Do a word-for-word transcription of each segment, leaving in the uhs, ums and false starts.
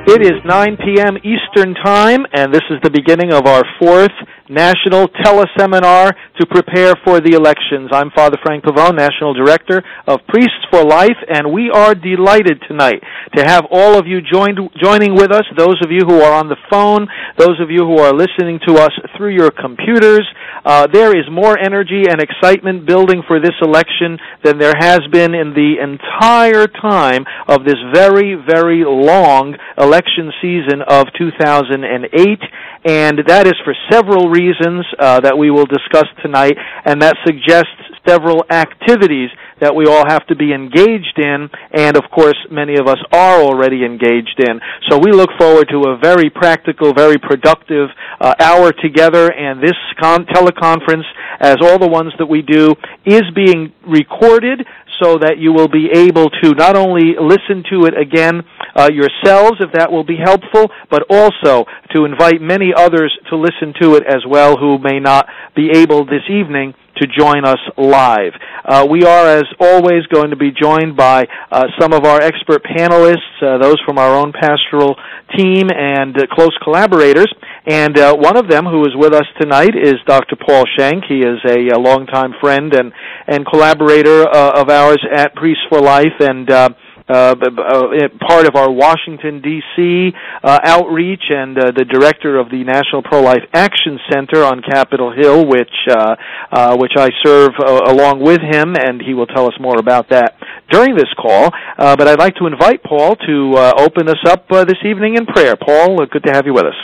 It is nine p.m. Eastern Time, and this is the beginning of our fourth National Teleseminar to prepare for the elections. I'm Father Frank Pavone, National Director of Priests for Life, and we are delighted tonight to have all of you joined, joining with us, those of you who are on the phone, those of you who are listening to us through your computers. Uh, there is more energy and excitement building for this election than there has been in the entire time of this very, very long election season of two thousand eight, and that is for several reasons uh, that we will discuss tonight, and that suggests several activities that we all have to be engaged in, and of course many of us are already engaged in. So we look forward to a very practical, very productive uh, hour together, and this con- teleconference, as all the ones that we do, is being recorded so that you will be able to not only listen to it again uh, yourselves, if that will be helpful, but also to invite many others to listen to it as well who may not be able this evening to join us live. Uh, we are, as always, going to be joined by uh, some of our expert panelists, uh, those from our own pastoral team and uh, close collaborators. And uh, one of them who is with us tonight is Doctor Paul Schenck. He is a, a longtime friend and, and collaborator uh, of ours at Priests for Life, and uh, Uh, uh, part of our Washington, D C uh, outreach, and uh, the director of the National Pro-Life Action Center on Capitol Hill, which uh, uh, which I serve uh, along with him, and he will tell us more about that during this call. Uh, but I'd like to invite Paul to uh, open us up uh, this evening in prayer. Paul, uh, good to have you with us.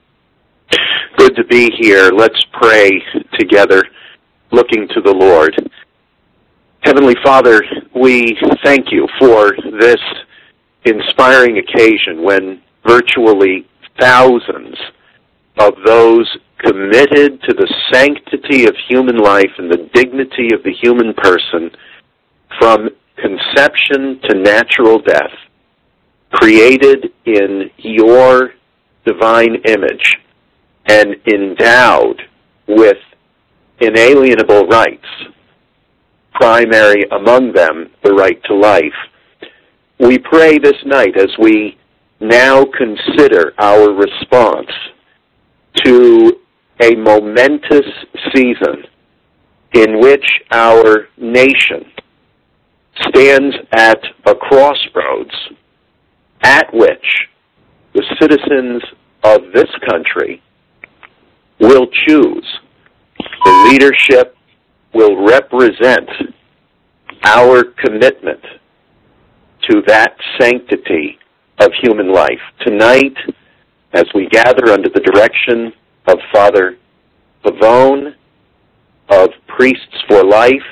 Good to be here. Let's pray together, looking to the Lord. Heavenly Father, we thank you for this inspiring occasion when virtually thousands of those committed to the sanctity of human life and the dignity of the human person from conception to natural death, created in your divine image and endowed with inalienable rights, primary among them the right to life. We pray this night as we now consider our response to a momentous season in which our nation stands at a crossroads at which the citizens of this country will choose the leadership will represent our commitment to that sanctity of human life. Tonight, as we gather under the direction of Father Pavone, of Priests for Life,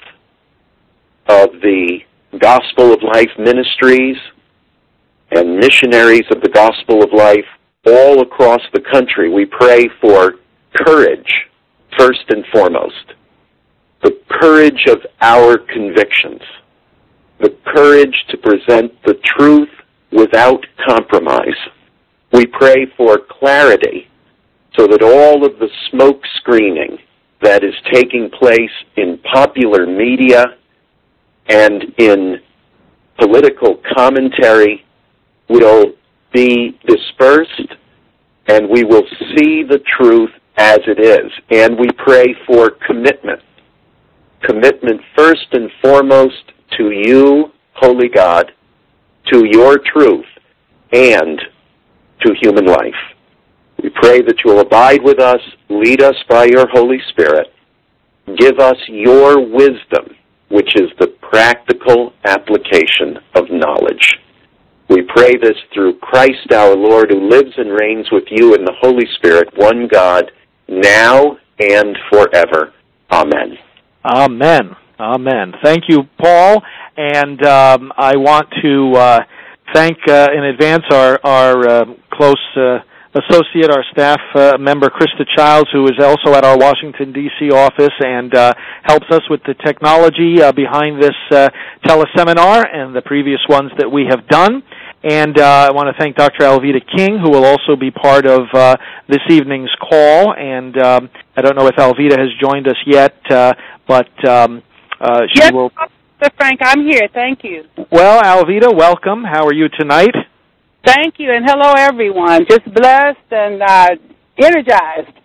of the Gospel of Life Ministries, and missionaries of the Gospel of Life all across the country, we pray for courage, first and foremost. The courage of our convictions, the courage to present the truth without compromise. We pray for clarity so that all of the smoke screening that is taking place in popular media and in political commentary will be dispersed, and we will see the truth as it is. And we pray for commitment. Commitment first and foremost to you, Holy God, to your truth, and to human life. We pray that you will abide with us, lead us by your Holy Spirit, give us your wisdom, which is the practical application of knowledge. We pray this through Christ our Lord, who lives and reigns with you in the Holy Spirit, one God, now and forever. Amen. Amen. Amen. Thank you, Paul. And um, I want to uh, thank uh, in advance our, our uh, close uh, associate, our staff uh, member, Krista Childs, who is also at our Washington, D C office and uh, helps us with the technology uh, behind this uh, teleseminar and the previous ones that we have done. And uh, I want to thank Doctor Alveda King, who will also be part of uh, this evening's call. And um, I don't know if Alveda has joined us yet, uh, but um, uh, she yes, will... Doctor Frank, I'm here. Thank you. Well, Alveda, welcome. How are you tonight? Thank you, and hello, everyone. Just blessed and uh, energized.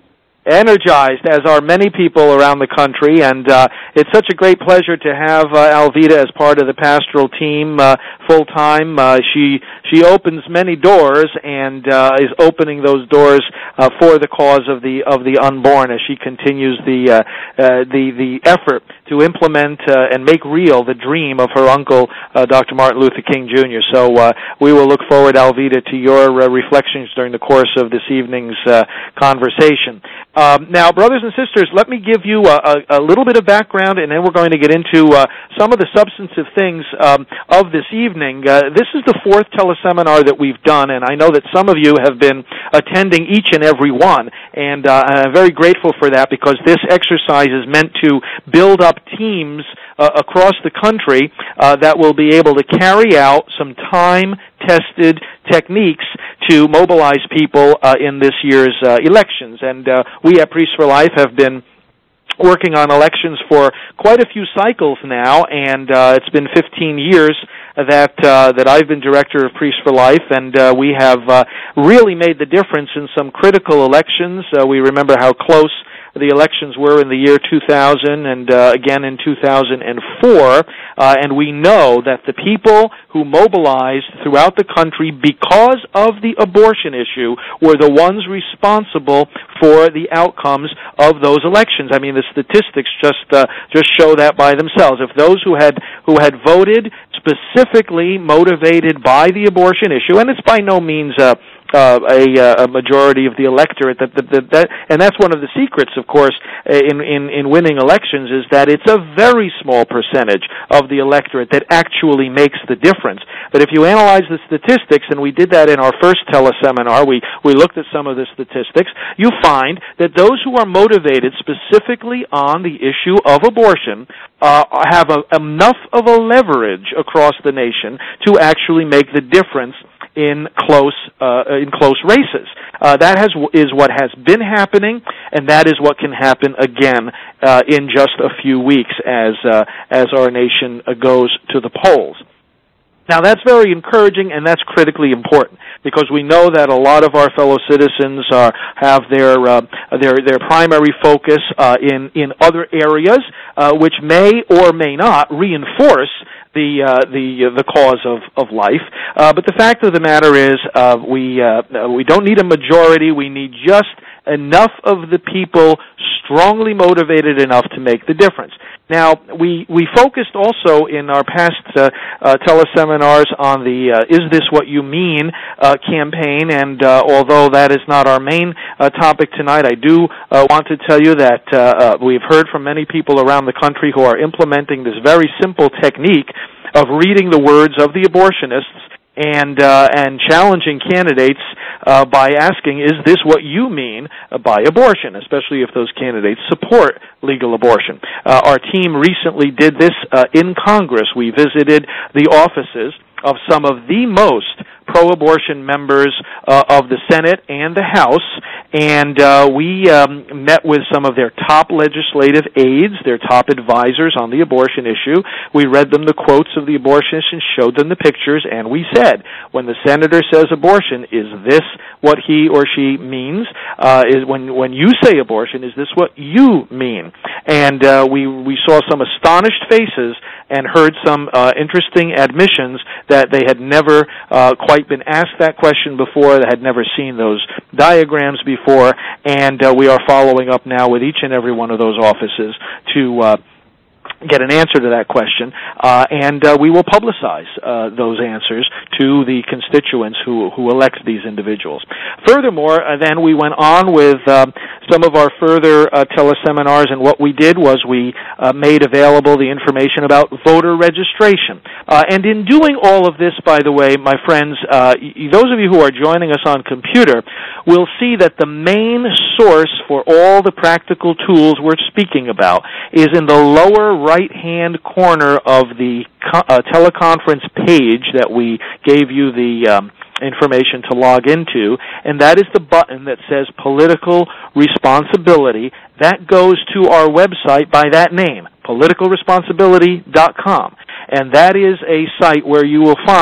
Energized, as are many people around the country, and uh, it's such a great pleasure to have uh, Alveda as part of the pastoral team uh, full time. Uh, she she opens many doors and uh, is opening those doors uh, for the cause of the of the unborn as she continues the uh, uh, the the effort to implement uh, and make real the dream of her uncle, uh, Doctor Martin Luther King Junior So uh, we will look forward, Alveda, to your uh, reflections during the course of this evening's uh, conversation. Um, now, brothers and sisters, let me give you a, a, a little bit of background, and then we're going to get into uh, some of the substantive things um, of this evening. Uh, this is the fourth teleseminar that we've done, and I know that some of you have been attending each and every one, and uh, I'm very grateful for that because this exercise is meant to build up teams uh, across the country uh, that will be able to carry out some time-tested techniques to mobilize people uh, in this year's uh, elections. And uh, we at Priests for Life have been working on elections for quite a few cycles now, and uh, it's been fifteen years that uh, that I've been director of Priests for Life, and uh, we have uh, really made the difference in some critical elections. Uh, we remember how close the elections were in the year two thousand and uh, again in two thousand four, uh, and we know that the people who mobilized throughout the country because of the abortion issue were the ones responsible for the outcomes of those elections. I mean, the statistics just uh, just show that by themselves. If those who had who had voted specifically motivated by the abortion issue, and it's by no means uh, Uh, a, uh, a majority of the electorate, that, that, that, that, and that's one of the secrets, of course, in, in, in winning elections, is that it's a very small percentage of the electorate that actually makes the difference. But if you analyze the statistics, and we did that in our first teleseminar, we, we looked at some of the statistics, you find that those who are motivated specifically on the issue of abortion uh, have a, enough of a leverage across the nation to actually make the difference in close uh, in close races. Uh, that has is what has been happening, and that is what can happen again uh, in just a few weeks as uh, as our nation uh, goes to the polls. Now, that's very encouraging, and that's critically important because we know that a lot of our fellow citizens uh, have their uh, their their primary focus uh, in in other areas, uh, which may or may not reinforce the uh, the uh, the cause of of life. Uh, but the fact of the matter is, uh, we uh, we don't need a majority. We need just enough of the people strongly motivated enough to make the difference. Now, we we focused also in our past uh, uh, teleseminars on the uh, "Is This What You Mean" uh, campaign, and uh, although that is not our main uh, topic tonight, I do uh, want to tell you that uh, uh, we've heard from many people around the country who are implementing this very simple technique of reading the words of the abortionists and uh, and challenging candidates uh, by asking, is this what you mean by abortion, especially if those candidates support legal abortion. Uh, our team recently did this uh, in Congress. We visited the offices of some of the most pro-abortion members uh, of the Senate and the House, and uh, we um, met with some of their top legislative aides, their top advisors on the abortion issue. We read them the quotes of the abortionists and showed them the pictures, and we said, when the senator says abortion, is this what he or she means? Uh, is when when you say abortion, is this what you mean? And uh, we we saw some astonished faces and heard some uh, interesting admissions that they had never uh, quite been asked that question before, they had never seen those diagrams before, and uh, we are following up now with each and every one of those offices to uh, get an answer to that question, uh, and uh, we will publicize uh, those answers to the constituents who who elect these individuals. Furthermore, uh, then we went on with um, some of our further uh, teleseminars, and what we did was we uh, made available the information about voter registration. Uh, and in doing all of this, by the way, my friends, uh, y- those of you who are joining us on computer will see that the main source for all the practical tools we're speaking about is in the lower right-hand corner of the co- uh, teleconference page that we gave you the um, information to log into, and that is the button that says Political Responsibility. That goes to our website by that name, political responsibility dot com. And that is a site where you will find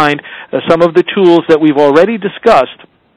uh, some of the tools that we've already discussed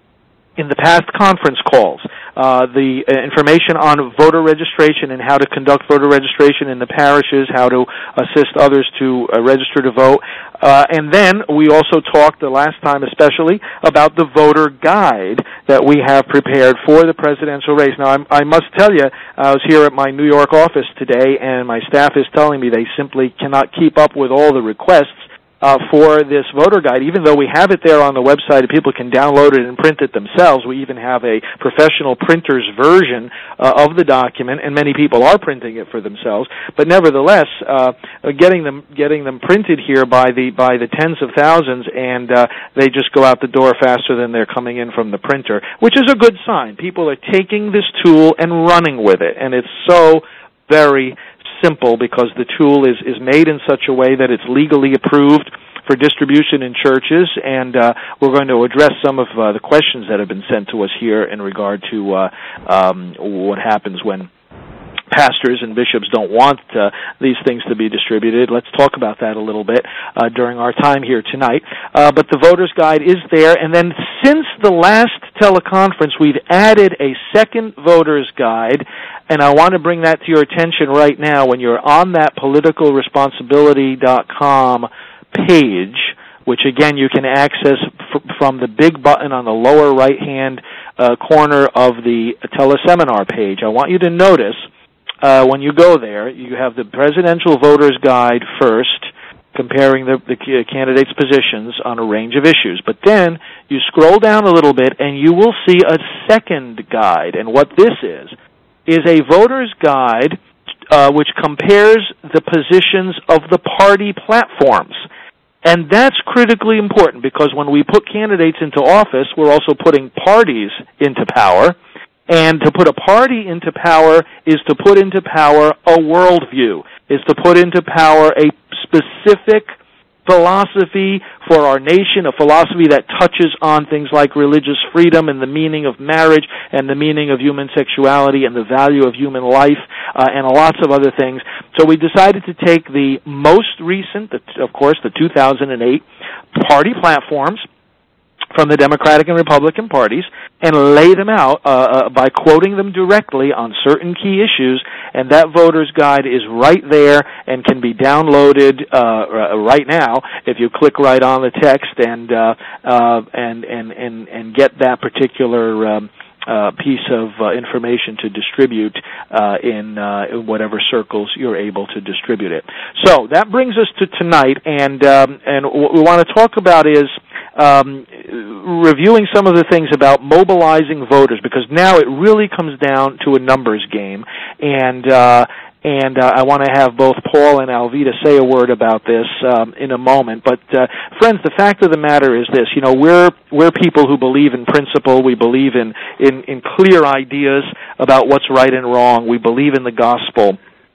in the past conference calls, uh, the uh, information on voter registration and how to conduct voter registration in the parishes, how to assist others to uh, register to vote. Uh, and then we also talked the last time especially about the voter guide that we have prepared for the presidential race. Now, I'm, I must tell you, I was here at my New York office today, and my staff is telling me they simply cannot keep up with all the requests Uh, for this voter guide. Even though we have it there on the website and people can download it and print it themselves, we even have a professional printer's version uh, of the document, and many people are printing it for themselves. But nevertheless, uh, getting them getting them printed here by the by the tens of thousands, and uh, they just go out the door faster than they're coming in from the printer, which is a good sign. People are taking this tool and running with it, and it's so very simple because the tool is, is made in such a way that it's legally approved for distribution in churches, and uh, we're going to address some of uh, the questions that have been sent to us here in regard to uh, um, what happens when pastors and bishops don't want uh, these things to be distributed. Let's talk about that a little bit uh, during our time here tonight. Uh, but the voter's guide is there, and then since the last teleconference, we've added a second voter's guide, and I want to bring that to your attention right now. When you're on that political responsibility dot com page, which again you can access f- from the big button on the lower right-hand uh, corner of the teleseminar page, I want you to notice Uh, when you go there, you have the Presidential Voters Guide first, comparing the, the candidates' positions on a range of issues. But then you scroll down a little bit, and you will see a second guide. And what this is, is a voter's guide uh, which compares the positions of the party platforms. And that's critically important because when we put candidates into office, we're also putting parties into power. And to put a party into power is to put into power a worldview, is to put into power a specific philosophy for our nation, a philosophy that touches on things like religious freedom and the meaning of marriage and the meaning of human sexuality and the value of human life uh, and lots of other things. So we decided to take the most recent, of course, the two thousand eight party platforms from the Democratic and Republican parties and lay them out uh, uh, by quoting them directly on certain key issues, and that voter's guide is right there and can be downloaded uh, right now if you click right on the text and uh, uh, and, and and and get that particular um, uh, piece of uh, information to distribute uh, in, uh, in whatever circles you're able to distribute it. So that brings us to tonight, and um, and what we want to talk about is Um, reviewing some of the things about mobilizing voters, because now it really comes down to a numbers game, and uh, and uh, I want to have both Paul and Alvita say a word about this um, in a moment. But uh, friends, the fact of the matter is this: you know, we're we're people who believe in principle. We believe in in, in clear ideas about what's right and wrong. We believe in the gospel,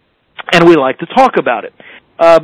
and we like to talk about it. Um,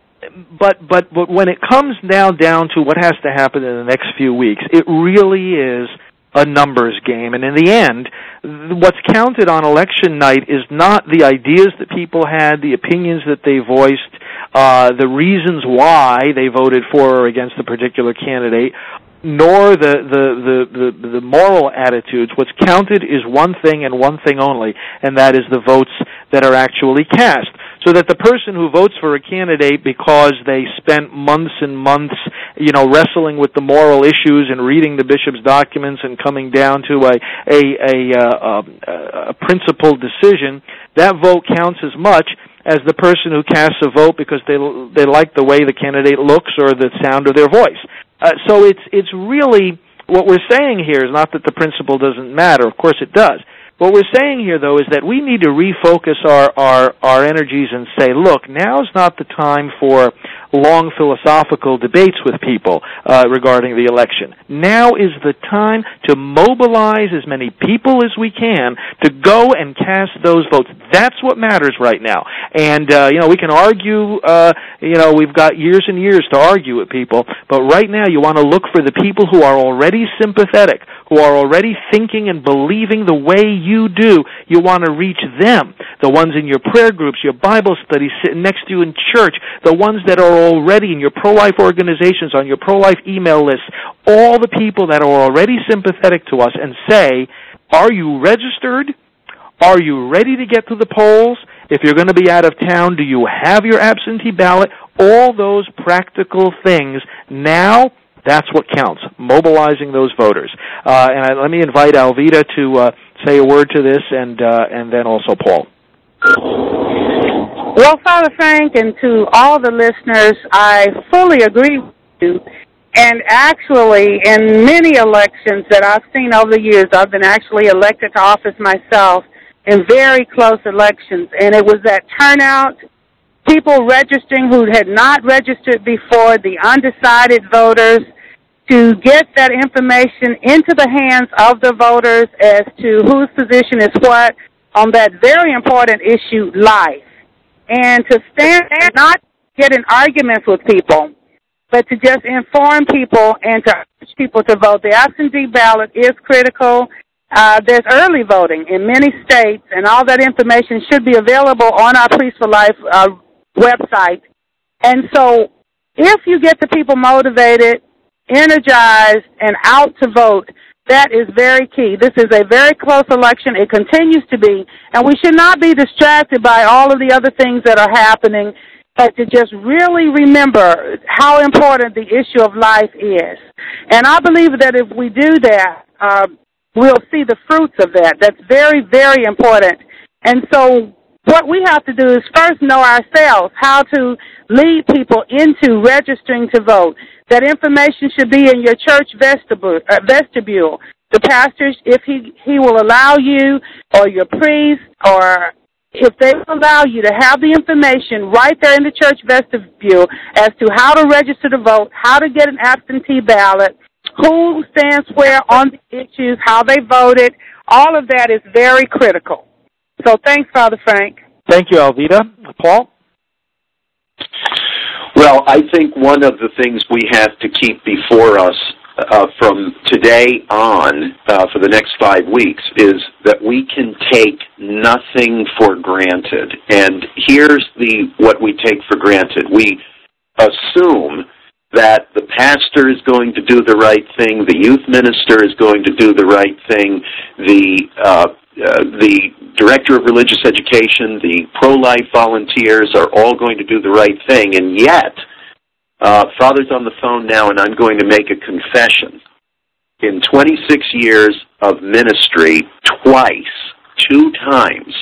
But, but but when it comes now down to what has to happen in the next few weeks, it really is a numbers game. And in the end, what's counted on election night is not the ideas that people had, the opinions that they voiced, uh, the reasons why they voted for or against a particular candidate, nor the, the, the, the, the moral attitudes. What's counted is one thing and one thing only, and that is the votes that are actually cast. So that the person who votes for a candidate because they spent months and months, you know, wrestling with the moral issues and reading the bishop's documents and coming down to a a a, a, a principled decision, that vote counts as much as the person who casts a vote because they they like the way the candidate looks or the sound of their voice. Uh, so it's it's really what we're saying here is not that the principle doesn't matter. Of course it does. What we're saying here, though, is that we need to refocus our, our, our energies and say, look, now's not the time for long philosophical debates with people uh, regarding the election. Now is the time to mobilize as many people as we can to go and cast those votes. That's what matters right now. And, uh, you know, we can argue, uh, you know, we've got years and years to argue with people, but right now you want to look for the people who are already sympathetic, who are already thinking and believing the way you do. You want to reach them. the ones in your prayer groups, your Bible studies, sitting next to you in church, the ones that are already in your pro-life organizations, on your pro-life email list, all the people that are already sympathetic to us, and say, are you registered? Are you ready to get to the polls? If you're going to be out of town, do you have your absentee ballot? All those practical things. Now, that's what counts, mobilizing those voters. Uh, and I, let me invite Alveda to uh, say a word to this, and uh, and then also Paul. Well, Father Frank, and to all the listeners, I fully agree with you. And actually, in many elections that I've seen over the years, I've been actually elected to office myself in very close elections. And it was that turnout, people registering who had not registered before, the undecided voters, to get that information into the hands of the voters as to whose position is what on that very important issue, life. And to stand and not get in arguments with people, but to just inform people and to urge people to vote. The absentee ballot is critical. Uh, there's early voting in many states, and all that information should be available on our Priests for Life uh, website. And so if you get the people motivated, energized, and out to vote, that is very key. This is a very close election. It continues to be, and we should not be distracted by all of the other things that are happening, but to just really remember how important the issue of life is. And I believe that if we do that, uh, we'll see the fruits of that. That's very, very important. And so what we have to do is first know ourselves how to lead people into registering to vote. That information should be in your church vestibule. Uh, vestibule. The pastors, if he, he will allow you, or your priest, or if they will allow you to have the information right there in the church vestibule as to how to register to vote, how to get an absentee ballot, who stands where on the issues, how they voted, all of that is very critical. So thanks, Father Frank. Thank you, Alveda. Paul? Well, I think one of the things we have to keep before us uh, from today on uh, for the next five weeks is that we can take nothing for granted. And here's the what we take for granted. We assume that the pastor is going to do the right thing, the youth minister is going to do the right thing, the uh, uh, the director of religious education, the pro-life volunteers are all going to do the right thing, and yet, uh, Father's on the phone now, and I'm going to make a confession. In twenty-six years of ministry, twice, two times,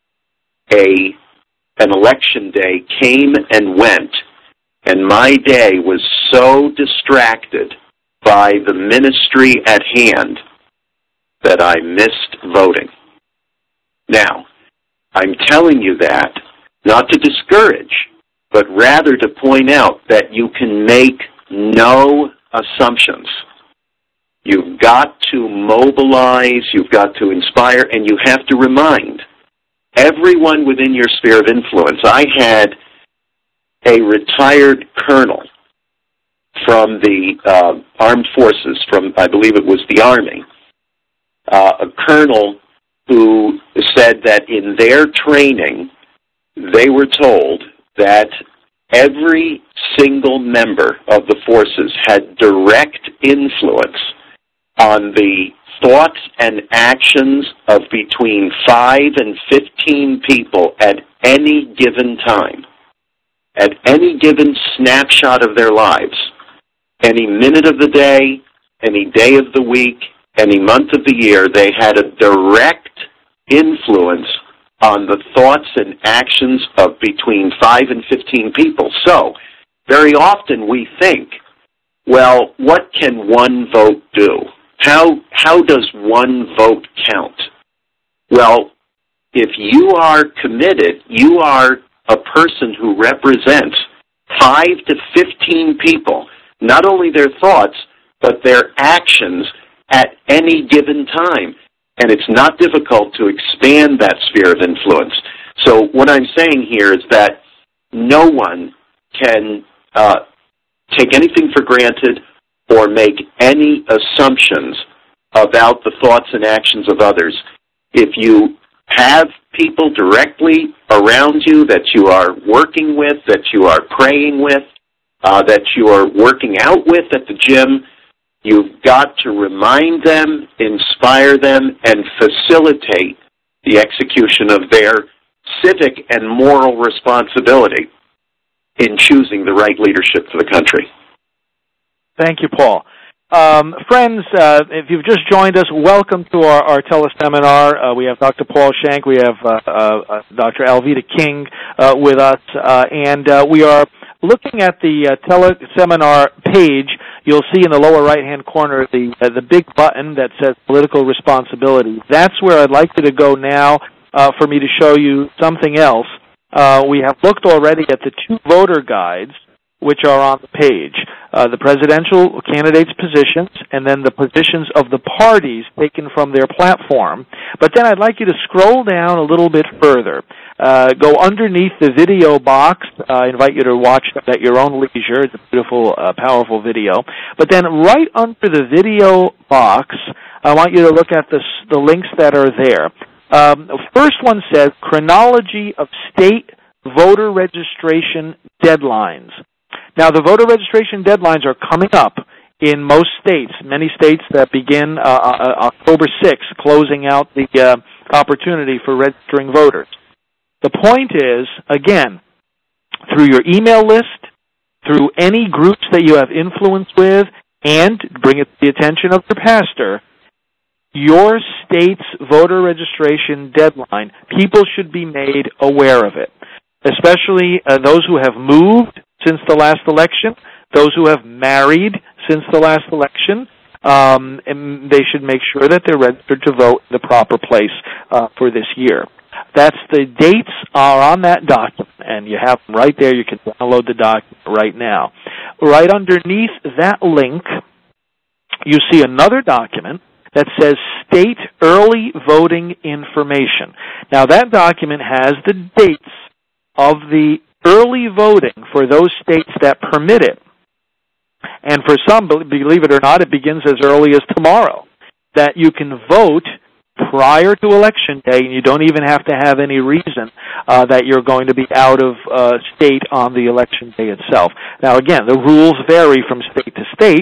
a an election day came and went, and my day was so distracted by the ministry at hand that I missed voting. Now, I'm telling you that not to discourage, but rather to point out that you can make no assumptions. You've got to mobilize, you've got to inspire, and you have to remind everyone within your sphere of influence. I had a retired colonel from the uh, armed forces, from I believe it was the Army, uh, a colonel who said that in their training, they were told that every single member of the forces had direct influence on the thoughts and actions of between five and fifteen people at any given time, at any given snapshot of their lives, any minute of the day, any day of the week, any month of the year. They had a direct influence on the thoughts and actions of between five and fifteen people. So, very often we think, well, what can one vote do? How, how does one vote count? Well, if you are committed, you are a person who represents five to fifteen people, not only their thoughts, but their actions at any given time. And it's not difficult to expand that sphere of influence. So what I'm saying here is that no one can uh, take anything for granted or make any assumptions about the thoughts and actions of others. If you have people directly around you that you are working with, that you are praying with, uh, that you are working out with at the gym. You've got to remind them, inspire them, and facilitate the execution of their civic and moral responsibility in choosing the right leadership for the country. Thank you, Paul. Um, friends, uh, if you've just joined us, welcome to our, our teleseminar. Uh, we have Doctor Paul Shank, we have uh, uh, Doctor Alveda King uh, with us, uh, and uh, we are looking at the uh, teleseminar page. You'll see in the lower right-hand corner the uh, the big button that says Political Responsibility. That's where I'd like you to go now uh, for me to show you something else. Uh, we have looked already at the two voter guides, which are on the page, uh, the presidential candidates' positions, and then the positions of the parties taken from their platform. But then I'd like you to scroll down a little bit further. Uh, go underneath the video box. Uh, I invite you to watch it at your own leisure. It's a beautiful, uh, powerful video. But then right under the video box, I want you to look at the, the links that are there. Um, the first one says Chronology of State Voter Registration Deadlines. Now, the voter registration deadlines are coming up in most states, many states that begin uh, uh, October sixth, closing out the uh, opportunity for registering voters. The point is, again, through your email list, through any groups that you have influence with, and bring it to the attention of your pastor, your state's voter registration deadline, people should be made aware of it, especially uh, those who have moved since the last election, those who have married since the last election, um, and they should make sure that they're registered to vote in the proper place uh, for this year. That's the dates are on that document, and you have them right there. You can download the document right now. Right underneath that link, you see another document that says State Early Voting Information. Now, that document has the dates of the early voting for those states that permit it. And for some, believe it or not, it begins as early as tomorrow, that you can vote prior to Election Day, and you don't even have to have any reason uh, that you're going to be out of uh, state on the Election Day itself. Now, again, the rules vary from state to state,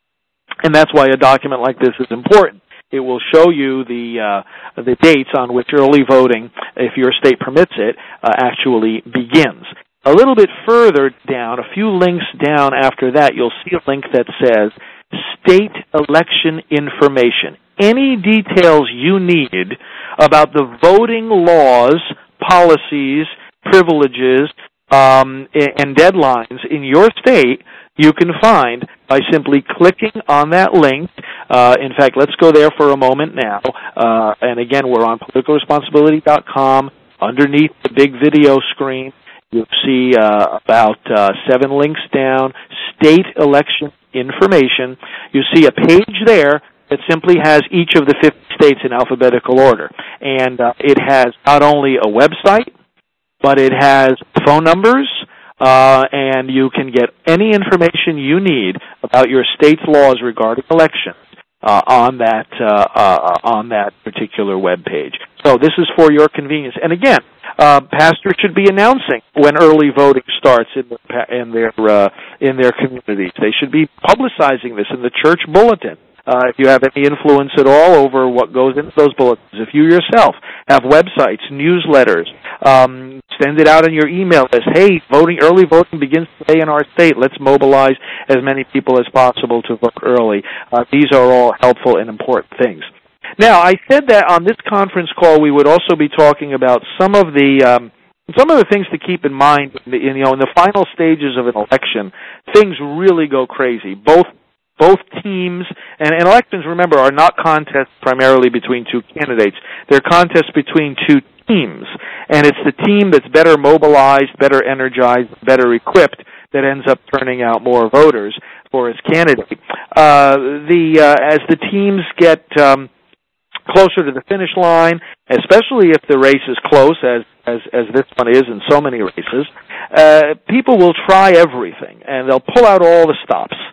and that's why a document like this is important. It will show you the uh, the dates on which early voting, if your state permits it, uh, actually begins. A little bit further down, a few links down after that, you'll see a link that says State Election Information. Any details you need about the voting laws, policies, privileges, um, and deadlines in your state, you can find by simply clicking on that link. Uh, in fact, let's go there for a moment now. Uh, and again, we're on political responsibility dot com. Underneath the big video screen, you'll see uh, about uh, seven links down, State Election Information. You see a page there that simply has each of the fifty states in alphabetical order. And uh, it has not only a website, but it has phone numbers, uh, and you can get any information you need about your state's laws regarding elections uh, on that uh, uh, on that particular web page. So this is for your convenience. And again, uh, pastors should be announcing when early voting starts in, the, in their uh, in their communities. They should be publicizing this in the church bulletin. Uh, if you have any influence at all over what goes into those bulletins, if you yourself have websites, newsletters, um, send it out on your email list. Hey, voting, early voting begins today in our state. Let's mobilize as many people as possible to vote early. Uh, these are all helpful and important things. Now, I said that on this conference call we would also be talking about some of the um, some of the things to keep in mind. In, you know, in the final stages of an election, things really go crazy. Both Both teams, and, and elections, remember, are not contests primarily between two candidates. They're contests between two teams. And it's the team that's better mobilized, better energized, better equipped that ends up turning out more voters for its candidate. Uh, the uh, as the teams get um, closer to the finish line, especially if the race is close, as as, as this one is in so many races, uh, people will try everything, and they'll pull out all the stops.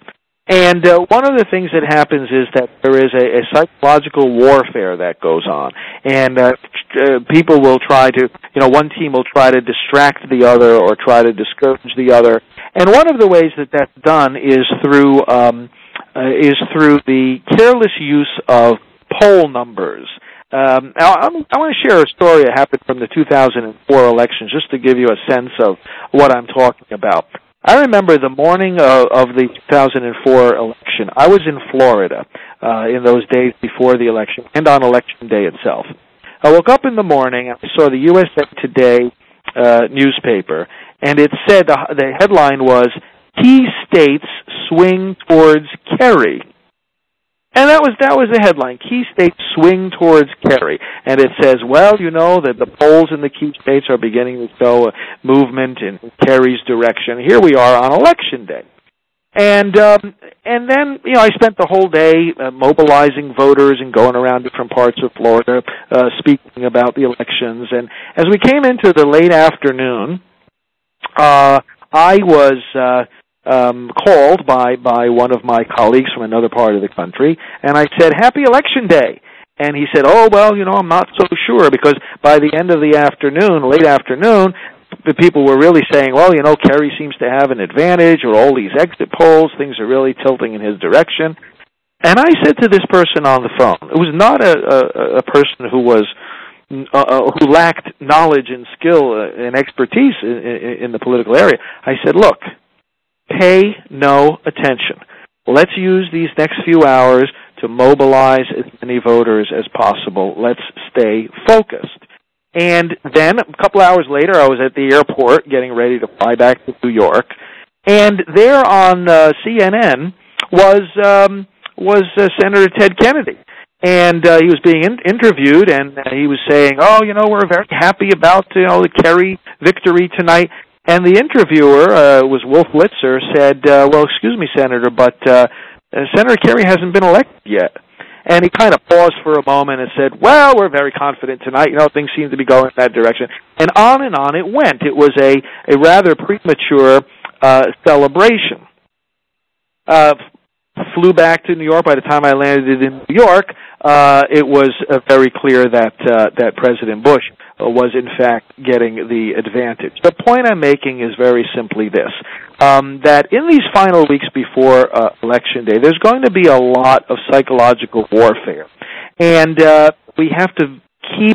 And uh, one of the things that happens is that there is a, a psychological warfare that goes on, and uh, uh, people will try to, you know, one team will try to distract the other or try to discourage the other. And one of the ways that that's done is through um, uh, is through the careless use of poll numbers. Um, now, I'm, I want to share a story that happened from the two thousand four elections, just to give you a sense of what I'm talking about. I remember the morning of, of the two thousand four election. I was in Florida uh, in those days before the election and on election day itself. I woke up in the morning and I saw the U S A Today uh, newspaper, and it said, the, the headline was, "Key States Swing Towards Kerry." And that was that was the headline, "Key States Swing Towards Kerry." And it says, well, you know, that the polls in the key states are beginning to show a movement in Kerry's direction. Here we are on election day. And um, and then, you know, I spent the whole day uh, mobilizing voters and going around different parts of Florida, uh, speaking about the elections. And as we came into the late afternoon, uh, I was... Uh, Um, called by, by one of my colleagues from another part of the country, and I said, "Happy Election Day." And he said, "Oh, well, you know, I'm not so sure," because by the end of the afternoon, late afternoon, the people were really saying, well, you know, Kerry seems to have an advantage, or all these exit polls, things are really tilting in his direction. And I said to this person on the phone, it was not a, a, a person who was uh, who lacked knowledge and skill and expertise in, in, in the political area. I said, "Look, pay no attention. Let's use these next few hours to mobilize as many voters as possible. Let's stay focused." And then a couple hours later, I was at the airport getting ready to fly back to New York, and there on uh, C N N was um, was uh, Senator Ted Kennedy. And uh, he was being in- interviewed, and uh, he was saying, "Oh, you know, we're very happy about, you know, the Kerry victory tonight." And the interviewer, uh, was Wolf Blitzer, said, uh, well, excuse me, Senator, but uh, uh, Senator Kerry hasn't been elected yet. And he kind of paused for a moment and said, well, we're very confident tonight. You know, things seem to be going in that direction. And on and on it went. It was a, a rather premature uh, celebration. Uh, flew back to New York. By the time I landed in New York, uh, it was uh, very clear that uh, that President Bush was in fact getting the advantage. The point I'm making is very simply this, um, that in these final weeks before uh, Election Day, there's going to be a lot of psychological warfare. And uh, we have to keep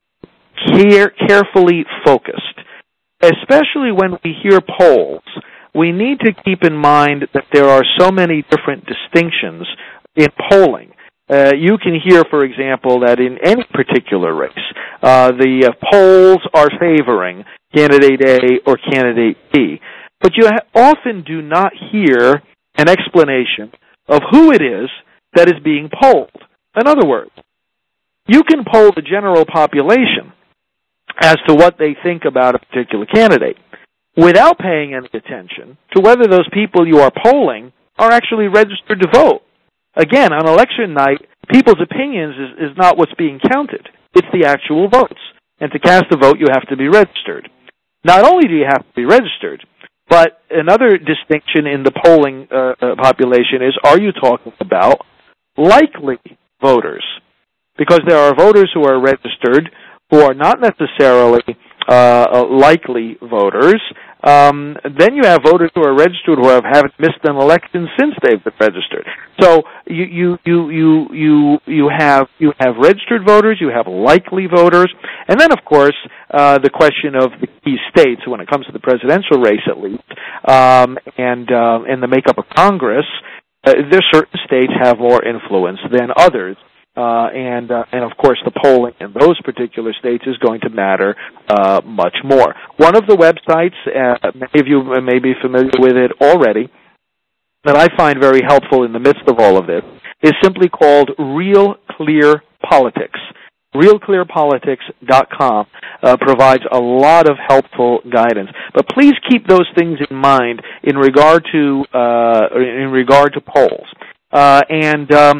care- carefully focused, especially when we hear polls. We need to keep in mind that there are so many different distinctions in polling. Uh, you can hear, for example, that in any particular race, uh, the uh, polls are favoring candidate A or candidate B. But you ha- often do not hear an explanation of who it is that is being polled. In other words, you can poll the general population as to what they think about a particular candidate without paying any attention to whether those people you are polling are actually registered to vote. Again, on election night, people's opinions is, is not what's being counted. It's the actual votes. And to cast a vote, you have to be registered. Not only do you have to be registered, but another distinction in the polling uh, uh, population is, are you talking about likely voters? Because there are voters who are registered who are not necessarily uh, likely voters. Um, then you have voters who are registered who have, haven't missed an election since they've been registered. So you you you you you you have you have registered voters, you have likely voters, and then of course uh, the question of the key states when it comes to the presidential race, at least, um, and uh, and the makeup of Congress. Uh, there certain states have more influence than others. Uh, and, uh, and of course the polling in those particular states is going to matter, uh, much more. One of the websites, uh, many of you may be familiar with it already, that I find very helpful in the midst of all of this, is simply called Real Clear Politics. real clear politics dot com uh, provides a lot of helpful guidance. But please keep those things in mind in regard to, uh, in regard to polls. Uh, and, um,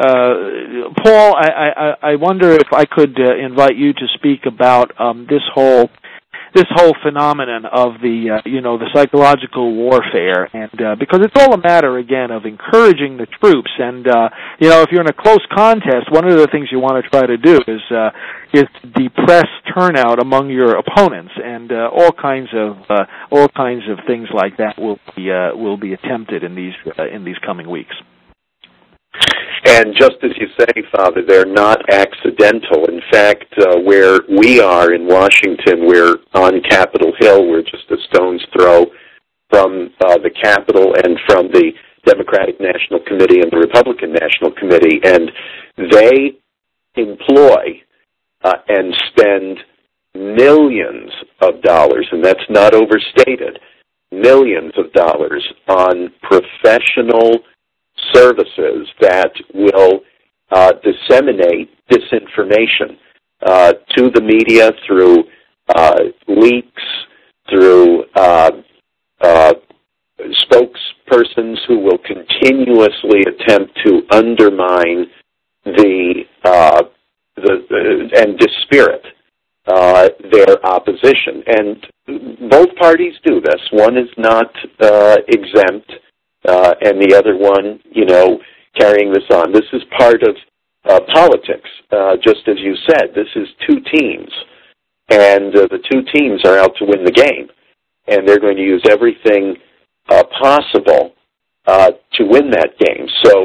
Uh, Paul, I, I, I wonder if I could uh, invite you to speak about um, this whole this whole phenomenon of the uh, you know the psychological warfare, and uh, because it's all a matter again of encouraging the troops, and uh, you know if you're in a close contest, one of the things you want to try to do is uh, is depress turnout among your opponents, and uh, all kinds of uh, all kinds of things like that will be uh, will be attempted in these uh, in these coming weeks. And just as you say, Father, they're not accidental. In fact, uh, where we are in Washington, we're on Capitol Hill. We're just a stone's throw from uh, the Capitol and from the Democratic National Committee and the Republican National Committee. And they employ uh, and spend millions of dollars, and that's not overstated, millions of dollars on professional services that will uh, disseminate disinformation uh, to the media through uh, leaks, through uh, uh, spokespersons who will continuously attempt to undermine the, uh, the, the and dispirit uh, their opposition. And both parties do this. One is not uh, exempt. Uh, and the other one, you know, carrying this on. This is part of uh, politics, uh, just as you said. This is two teams, and uh, the two teams are out to win the game, and they're going to use everything uh, possible uh, to win that game. So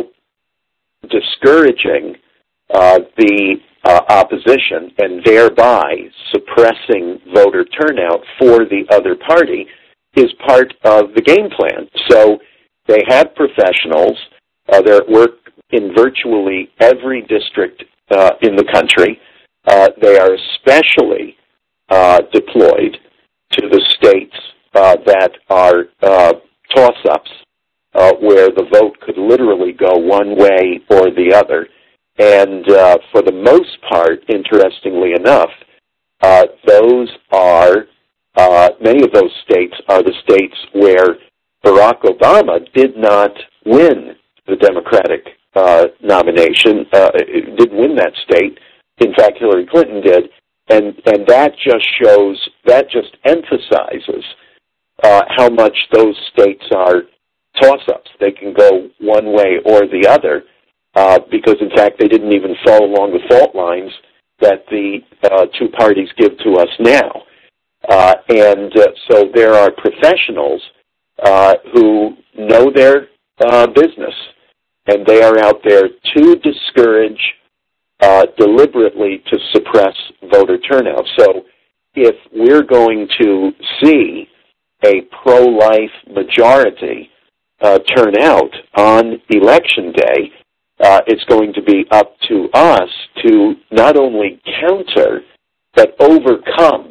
discouraging uh, the uh, opposition and thereby suppressing voter turnout for the other party is part of the game plan. So they have professionals. Uh, they're at work in virtually every district uh, in the country. Uh, they are especially uh, deployed to the states uh, that are uh, toss-ups, uh, where the vote could literally go one way or the other. And uh, for the most part, interestingly enough, uh, those are, uh, many of those states are the states where Barack Obama did not win the Democratic uh, nomination, uh, didn't win that state. In fact, Hillary Clinton did, and and that just shows, that just emphasizes uh, how much those states are toss-ups. They can go one way or the other, uh, because in fact they didn't even fall along the fault lines that the uh, two parties give to us now. Uh, and uh, so there are professionals Uh, who know their uh, business, and they are out there to discourage, uh, deliberately to suppress voter turnout. So if we're going to see a pro-life majority uh, turn out on Election Day, uh, it's going to be up to us to not only counter, but overcome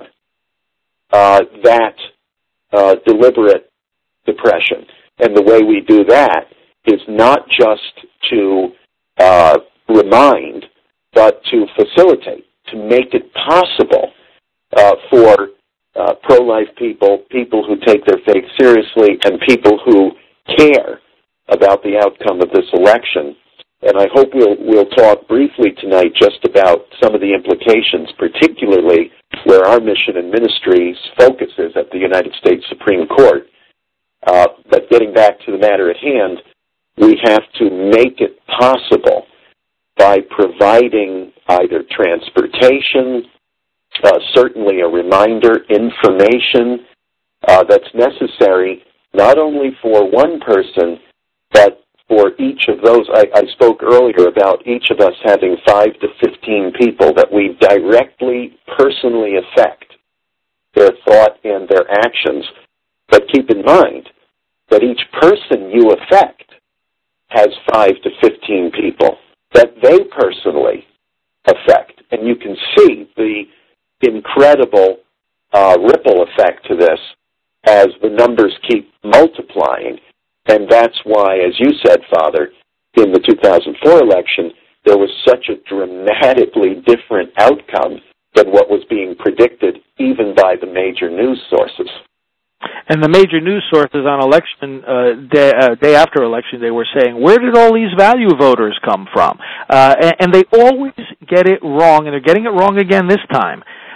uh, that uh, deliberate depression. And the way we do that is not just to uh, remind, but to facilitate, to make it possible uh, for uh, pro-life people, people who take their faith seriously, and people who care about the outcome of this election. And I hope we'll, we'll talk briefly tonight just about some of the implications, particularly where our mission and ministries focuses at the United States Supreme Court. Uh, but getting back to the matter at hand, we have to make it possible by providing either transportation, uh, certainly a reminder, information uh, that's necessary not only for one person, but for each of those. I, I spoke earlier about each of us having five to fifteen people that we directly, personally affect their thought and their actions. But keep in mind that each person you affect has five to fifteen people that they personally affect. And you can see the incredible uh, ripple effect to this as the numbers keep multiplying. And that's why, as you said, Father, in the two thousand four election, there was such a dramatically different outcome than what was being predicted even by the major news sources. And the major news sources on election uh, day, uh, day after election, they were saying, where did all these value voters come from? Uh, and, and they always get it wrong, and they're getting it wrong again this time.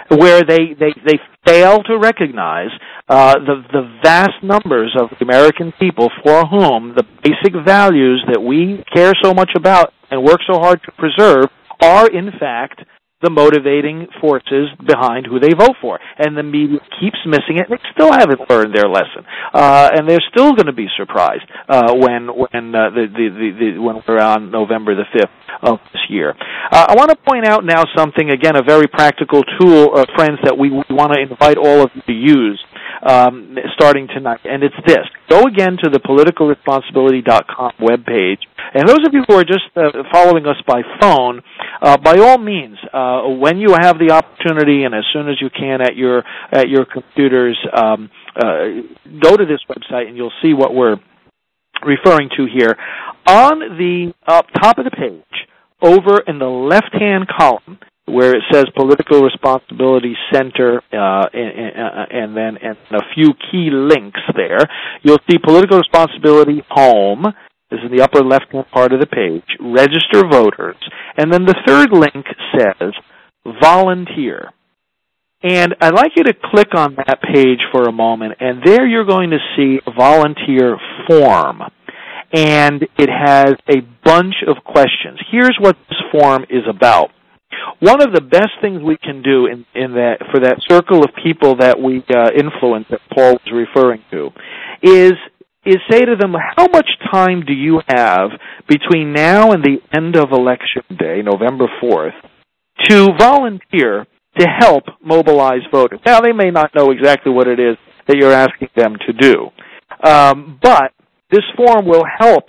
where they, they, they fail to recognize uh, the, the vast numbers of the American people for whom the basic values that we care so much about and work so hard to preserve are, in fact, the motivating forces behind who they vote for. And the media keeps missing it. They still haven't learned their lesson. Uh, and they're still going to be surprised uh, when when uh, the, the, the, the when we're on November the fifth of this year. Uh, I want to point out now something, again, a very practical tool, uh, friends, that we, we want to invite all of you to use um, starting tonight. And it's this. Go again to the political responsibility dot com webpage. And those of you who are just uh, following us by phone, uh, by all means, uh, when you have the opportunity and as soon as you can at your at your computers, um, uh, go to this website and you'll see what we're referring to here. On the uh, top of the page, over in the left-hand column, where it says Political Responsibility Center, uh, and, and then and a few key links there, you'll see Political Responsibility Home. This is in the upper left-hand part of the page. Register voters. And then the third link says volunteer. And I'd like you to click on that page for a moment, and there you're going to see a volunteer form. And it has a bunch of questions. Here's what this form is about. One of the best things we can do in, in that for that circle of people that we uh, influence that Paul was referring to is is say to them, how much time do you have between now and the end of Election Day, November fourth, to volunteer to help mobilize voters? Now, they may not know exactly what it is that you're asking them to do, um, but this form will help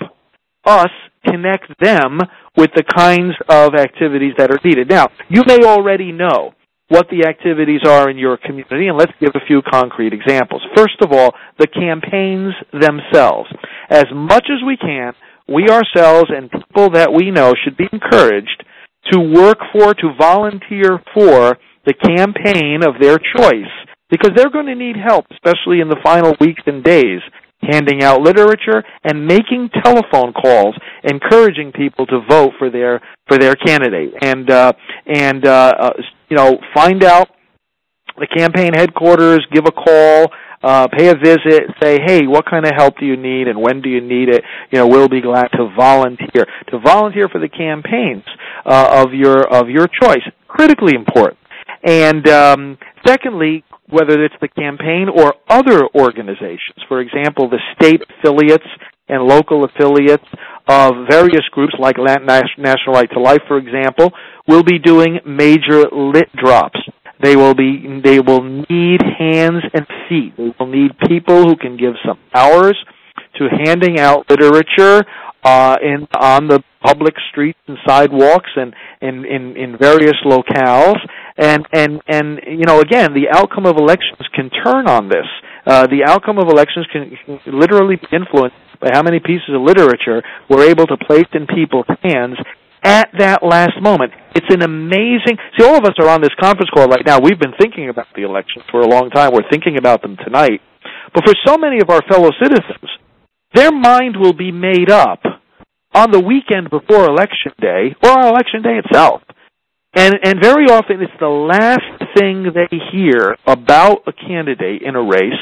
us connect them with the kinds of activities that are needed. Now, you may already know what the activities are in your community, and let's give a few concrete examples. First of all, the campaigns themselves. As much as we can, we ourselves and people that we know should be encouraged to work for, to volunteer for the campaign of their choice, because they're going to need help, especially in the final weeks and days, handing out literature and making telephone calls, encouraging people to vote for their for their candidate. And uh, and uh, uh, you know, find out the campaign headquarters, give a call, uh, pay a visit, say, hey, what kind of help do you need and when do you need it? You know, we'll be glad to volunteer to volunteer for the campaigns uh, of your of your choice. Critically important. And um, secondly, whether it's the campaign or other organizations, for example, the state affiliates and local affiliates of various groups like National Right to Life, for example, will be doing major lit drops. They will be, they will need hands and feet. They will need people who can give some hours to handing out literature uh, in on the public streets and sidewalks and in, in, in various locales. And, and, and, you know, again, the outcome of elections can turn on this. Uh, the outcome of elections can, can literally be influenced by how many pieces of literature we're able to place in people's hands at that last moment. It's an amazing... See, all of us are on this conference call right now. We've been thinking about the elections for a long time. We're thinking about them tonight. But for so many of our fellow citizens, their mind will be made up on the weekend before Election Day or on Election Day itself. And and very often it's the last thing they hear about a candidate in a race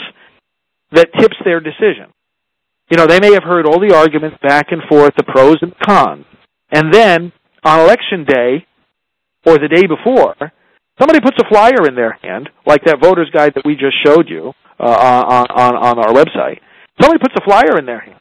that tips their decision. You know, they may have heard all the arguments back and forth, the pros and cons. And then on Election Day or the day before, somebody puts a flyer in their hand, like that voter's guide that we just showed you uh, on, on, on our website. Somebody puts a flyer in their hand.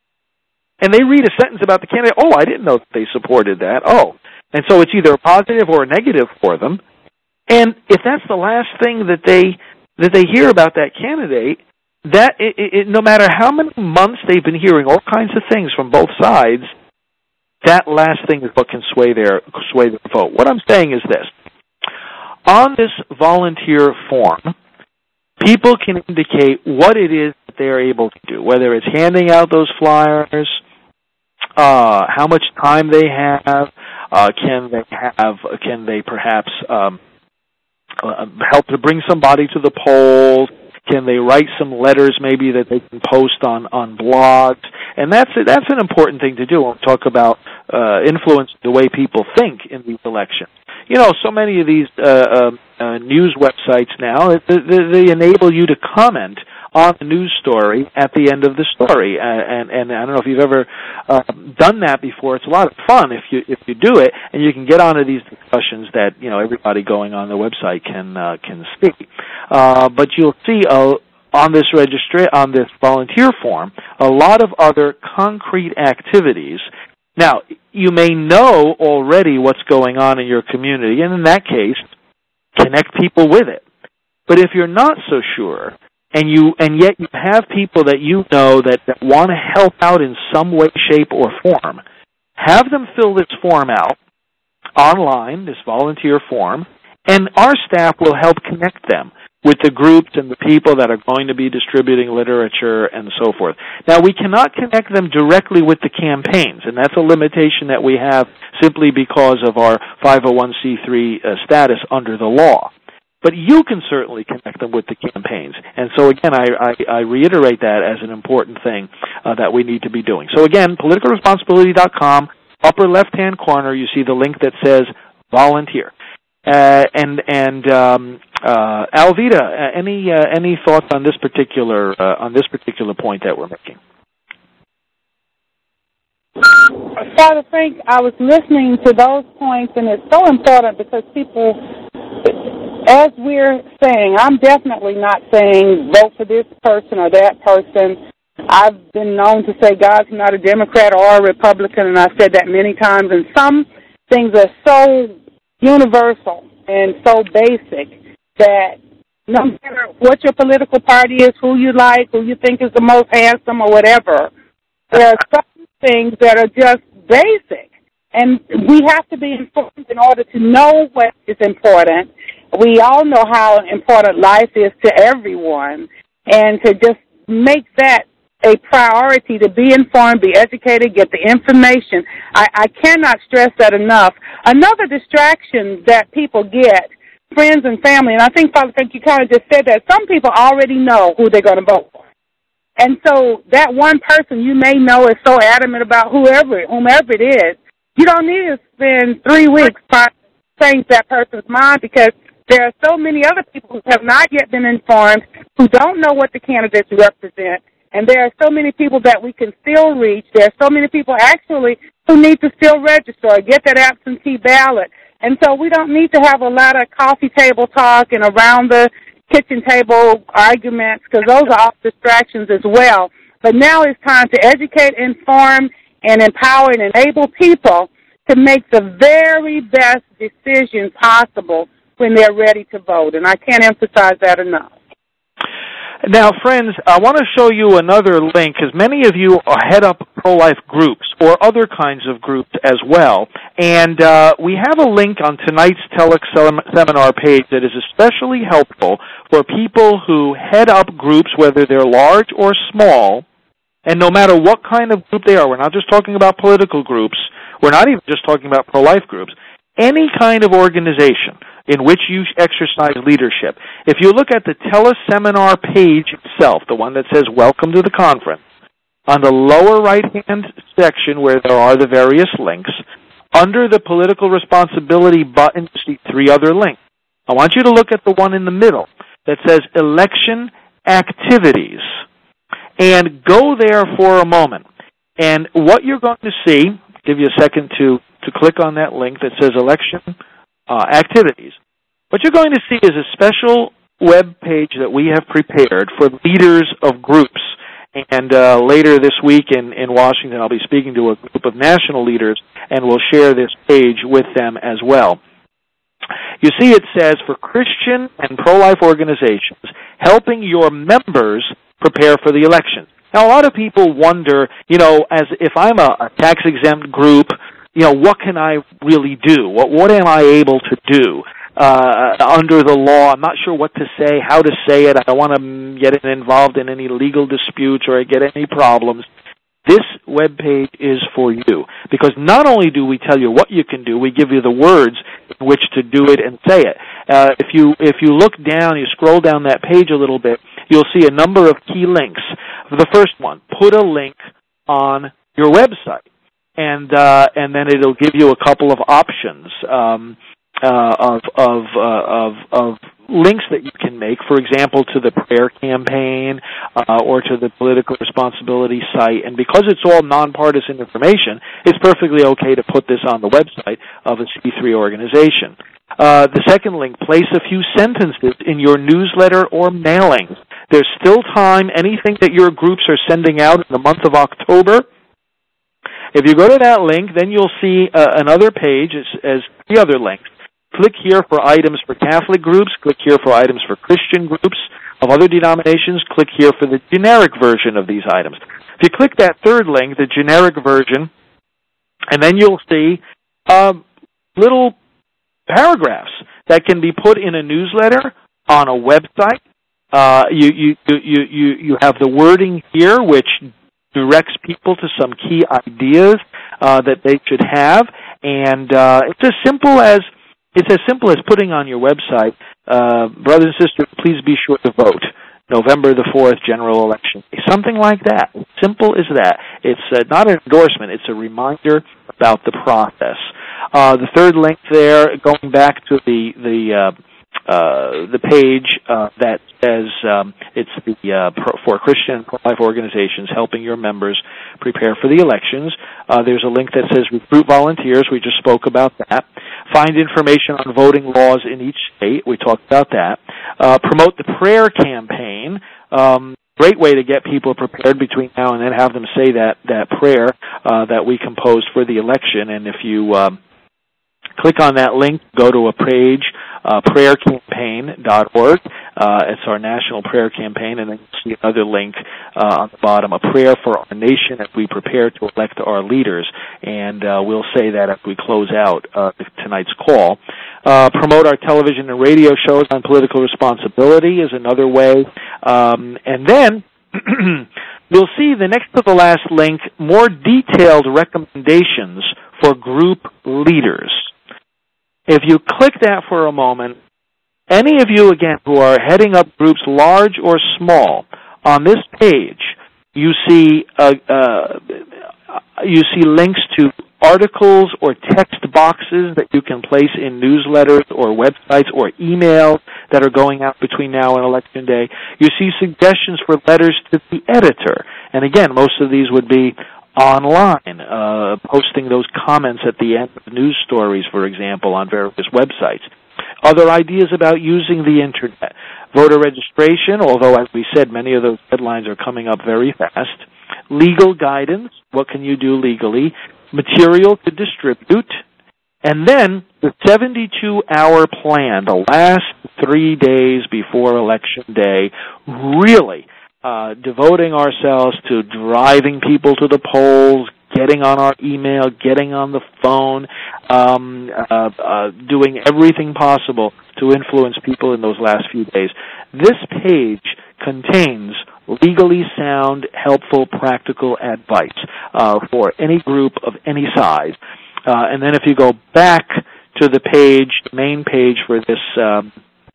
And they read a sentence about the candidate. Oh, I didn't know that they supported that. Oh. And so it's either a positive or a negative for them. And if that's the last thing that they that they hear about that candidate, that it, it, no matter how many months they've been hearing all kinds of things from both sides, that last thing is what can sway their sway their vote. What I'm saying is this. On this volunteer form, people can indicate what it is that they're able to do, whether it's handing out those flyers, uh, how much time they have, uh, can they have, can they perhaps um, uh, help to bring somebody to the polls, can they write some letters maybe that they can post on, on blogs? And that's that's an important thing to do when we talk about uh, influence the way people think in these elections. you know, so many of these uh, uh, uh, news websites now, they, they enable you to comment on the news story at the end of the story, uh, and and I don't know if you've ever uh, done that before. It's a lot of fun if you if you do it, and you can get onto these discussions that you know everybody going on the website can uh, can see. Uh, but you'll see uh, on this registra- on this volunteer form a lot of other concrete activities. Now, you may know already what's going on in your community, and in that case, connect people with it. But if you're not so sure, and you and yet you have people that you know that, that want to help out in some way, shape, or form, have them fill this form out online, this volunteer form, and our staff will help connect them with the groups and the people that are going to be distributing literature and so forth. Now, we cannot connect them directly with the campaigns, and that's a limitation that we have simply because of our five oh one c three uh, status under the law. But you can certainly connect them with the campaigns. And so, again, I, I, I reiterate that as an important thing uh, that we need to be doing. So, again, political responsibility dot com, upper left-hand corner, you see the link that says volunteer. Uh, and and um, uh, Alveda, uh, any uh, any thoughts on this particular uh, on this particular point that we're making? Father Frank, I was listening to those points, and it's so important because people, as we're saying, I'm definitely not saying vote for this person or that person. I've been known to say God's not a Democrat or a Republican, and I've said that many times. And some things are so universal and so basic that no matter what your political party is, who you like, who you think is the most handsome or whatever, there are some things that are just basic. And we have to be informed in order to know what is important. We all know how important life is to everyone, and to just make that a priority to be informed, be educated, get the information. I, I cannot stress that enough. Another distraction that people get, friends and family, and I think, Father Frank, you kind of just said that, some people already know who they're going to vote for. And so that one person you may know is so adamant about whoever, whomever it is, you don't need to spend three weeks trying to change that person's mind, because there are so many other people who have not yet been informed, who don't know what the candidates represent, and there are so many people that we can still reach. There are so many people actually who need to still register or get that absentee ballot. And so we don't need to have a lot of coffee table talk and around the kitchen table arguments, because those are all distractions as well. But now it's time to educate, inform, and empower and enable people to make the very best decision possible when they're ready to vote. And I can't emphasize that enough. Now, friends, I want to show you another link, because many of you head up pro-life groups or other kinds of groups as well. And uh, we have a link on tonight's teleseminar page that is especially helpful for people who head up groups, whether they're large or small, and no matter what kind of group they are. We're not just talking about political groups. We're not even just talking about pro-life groups. Any kind of organization in which you exercise leadership. If you look at the teleseminar page itself, the one that says Welcome to the Conference, on the lower right-hand section where there are the various links, under the political responsibility button, you see three other links. I want you to look at the one in the middle that says Election Activities, and go there for a moment. And what you're going to see, I'll give you a second to, to click on that link that says Election Uh, activities. What you're going to see is a special web page that we have prepared for leaders of groups. And uh, later this week in, in Washington, I'll be speaking to a group of national leaders, and we'll share this page with them as well. You see it says, for Christian and pro-life organizations, helping your members prepare for the election. Now, a lot of people wonder, you know, as if I'm a, a tax-exempt group, you know, what can I really do? What what am I able to do uh, under the law? I'm not sure what to say, how to say it. I don't want to get involved in any legal disputes or get any problems. This webpage is for you, because not only do we tell you what you can do, we give you the words in which to do it and say it. Uh, if you if you look down, you scroll down that page a little bit, you'll see a number of key links. The first one, put a link on your website. And uh, and then it'll give you a couple of options. Um, uh, of of uh, of of links that you can make, for example, to the prayer campaign uh, or to the political responsibility site. And because it's all nonpartisan information, it's perfectly okay to put this on the website of a C three organization. Uh, the second link, place a few sentences in your newsletter or mailings. There's still time. Anything that your groups are sending out in the month of October, if you go to that link, then you'll see uh, another page as, as three other links. Click here for items for Catholic groups. Click here for items for Christian groups of other denominations. Click here for the generic version of these items. If you click that third link, the generic version, and then you'll see uh, little paragraphs that can be put in a newsletter, on a website. Uh, you, you, you, you, you have the wording here, which directs people to some key ideas uh, that they should have, and uh, it's as simple as it's as simple as putting on your website, uh, brothers and sisters, please be sure to vote. November the fourth, general election. Something like that. Simple as that. It's uh, not an endorsement. It's a reminder about the process. Uh, the third link there, going back to the the uh, uh, the page uh, that says um, it's the uh, pro, for Christian pro-life organizations helping your members prepare for the elections. Uh, there's a link that says recruit volunteers. We just spoke about that. Find information on voting laws in each state. We talked about that. Uh, promote the prayer campaign. Um, great way to get people prepared between now and then. Have them say that that prayer uh, that we composed for the election. And if you um, click on that link, go to a page, uh, prayer campaign dot org. Uh, it's our national prayer campaign, and then you see another link uh, on the bottom, a prayer for our nation as we prepare to elect our leaders. And uh, we'll say that as we close out uh, tonight's call. Uh, promote our television and radio shows on political responsibility is another way. Um, and then you'll see the next to the last link, more detailed recommendations for group leaders. If you click that for a moment, any of you, again, who are heading up groups large or small, on this page, you see uh, uh, you see links to articles or text boxes that you can place in newsletters or websites or emails that are going out between now and Election Day. You see suggestions for letters to the editor. And again, most of these would be online, uh, posting those comments at the end of news stories, for example, on various websites. Other ideas about using the Internet. Voter registration, although, as we said, many of those deadlines are coming up very fast. Legal guidance, what can you do legally? Material to distribute. And then the seventy-two hour plan, the last three days before Election Day, really uh, devoting ourselves to driving people to the polls, getting on our email, getting on the phone, um, uh, uh, doing everything possible to influence people in those last few days. This page contains legally sound, helpful, practical advice uh, for any group of any size. Uh, and then if you go back to the page, the main page for this um,